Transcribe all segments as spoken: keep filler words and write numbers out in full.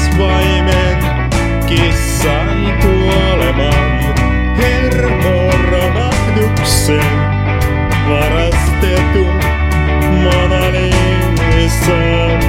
vaimen kissan kuoleman, hermoromahduksen, varastetun Mona Lisan.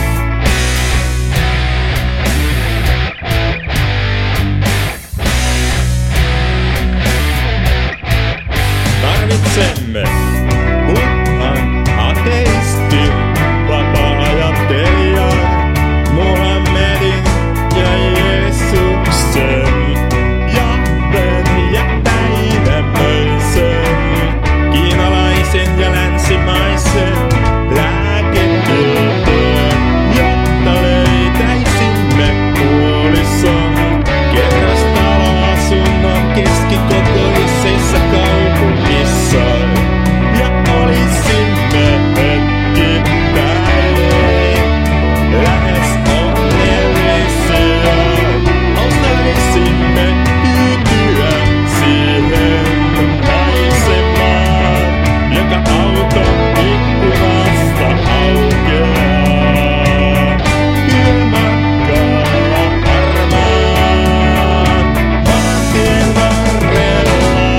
Tarvitsemme Buddhan, ateistin, vapaa-ajattelijan, Muhammedin ja Jeesuksen, Jahven ja Väinämöisen, kiinalaisen ja länsimaisen lääketieteen, jotta löytäisimme puolison kerrostaloasunnon keskikokoisessa kaupungissa ja olisimme hetkittäin lähes onnellisia. Osaisimme tyytyä siihen maisemaan, joka auton ikkunasta aukeaa. Kylmäkkaalla harmaan maantien varrella.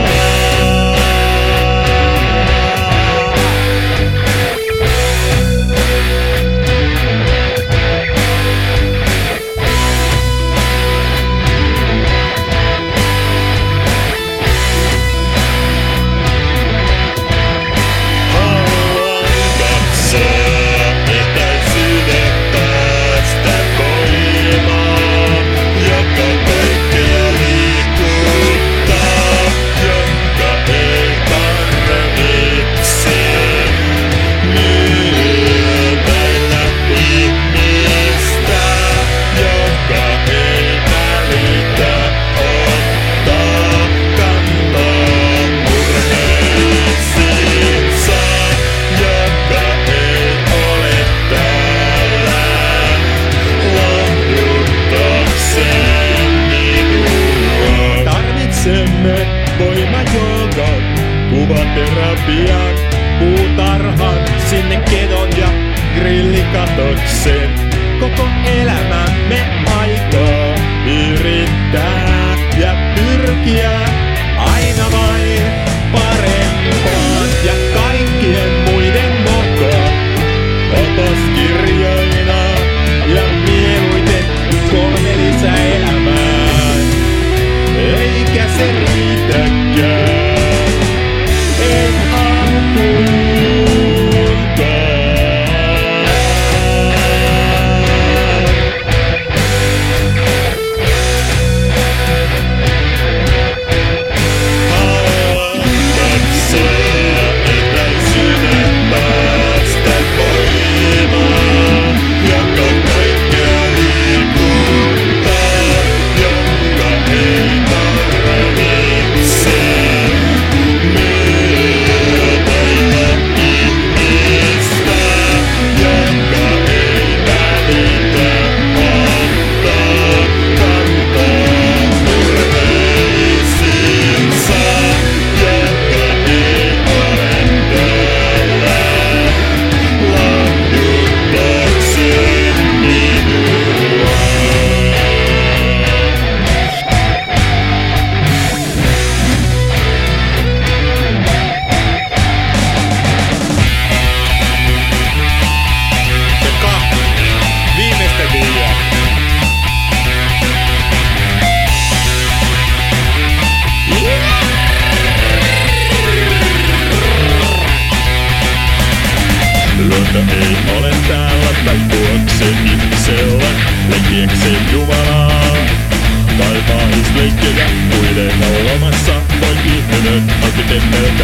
Haluan katsoa etäisyyden päästä voimaan, joka kaikkea liikuttaa, jonka ei tarvitse myötäillä ihmistä, joka ei välitä ottaa kantaa murheisiinsa, joka ei ole täällä lohduttaakseen minua. Tarvitsemme voimajoogan, kuvaterapian, puutarhan, sinne kedon ja grillikatoksen. Koko elämämme aikaa yrittää ja pyrkiä aina vain parempaan ja kaikkien muiden mukaan opaskirjoina ja mieluiten kolme lisäelämää. Eikä se riitäkään, en haluan katsoa etäisyyden päästä voimaan, joka kaikkea liikuttaa, jonka ei tarvitse myötäillä ihmistä, joka ei välitä ottaa kantaa murheisiinsa, joka ei ole täällä lohduttaakseen minua. Pekka, viimeistä viiä. Luonto ei ole täällä taipuakseen ihmisellä, leikkiäkseen Jumalaa. Taivaisleikkejä muiden laulomassa voi ihminen alki tehdä